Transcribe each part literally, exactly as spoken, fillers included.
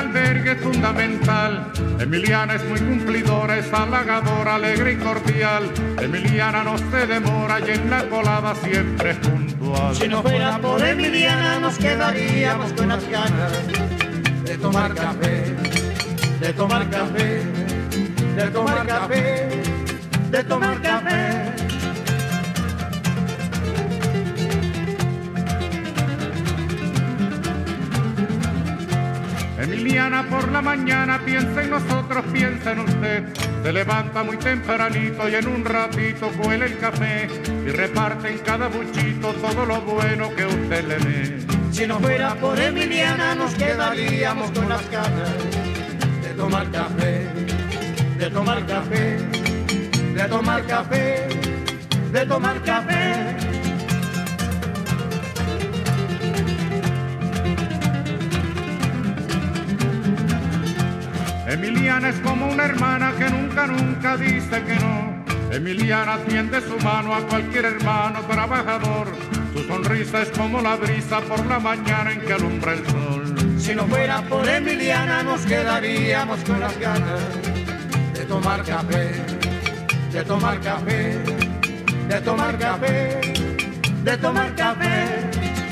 albergue es fundamental. Emiliana es muy cumplidora, es halagadora, alegre y cordial. Emiliana no se demora y en la colada siempre es puntual. Si no fuera por Emiliana nos quedaríamos con las ganas de tomar café, de tomar café, de tomar café, de tomar café. Emiliana por la mañana piensa en nosotros, piensa en usted. Se levanta muy tempranito y en un ratito cuela el café y reparte en cada buchito todo lo bueno que usted le dé. Si no fuera por Emiliana nos quedaríamos con las ganas de tomar café, de tomar café, de tomar café, de tomar café. Emiliana es como una hermana que nunca, nunca dice que no. Emiliana tiende su mano a cualquier hermano trabajador. Su sonrisa es como la brisa por la mañana en que alumbra el sol. Si no fuera por Emiliana nos quedaríamos con las ganas de tomar café, de tomar café, de tomar café, de tomar café.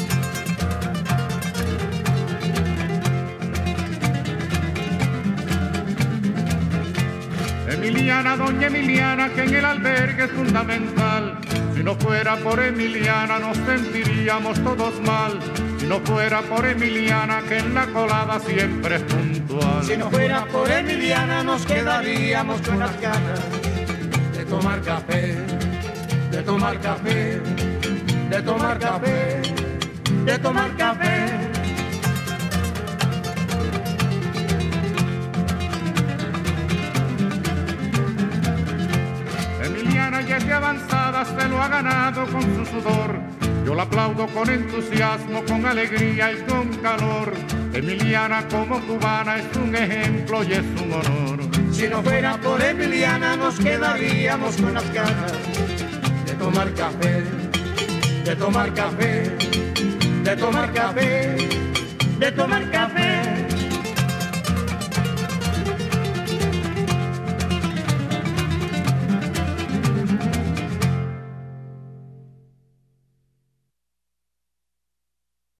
Emiliana, doña Emiliana, que en el albergue es fundamental. Si no fuera por Emiliana nos sentiríamos todos mal. Si no fuera por Emiliana, que en la colada siempre es puntual. Si no fuera por Emiliana nos quedaríamos con las ganas de tomar café, de tomar café, de tomar café, de tomar café. Emiliana ya es de avanzada, se lo ha ganado con su sudor. Yo la aplaudo con entusiasmo, con alegría y con calor. Emiliana como cubana es un ejemplo y es un honor. Si no fuera por Emiliana nos quedaríamos con las ganas de tomar café, de tomar café, de tomar café, de tomar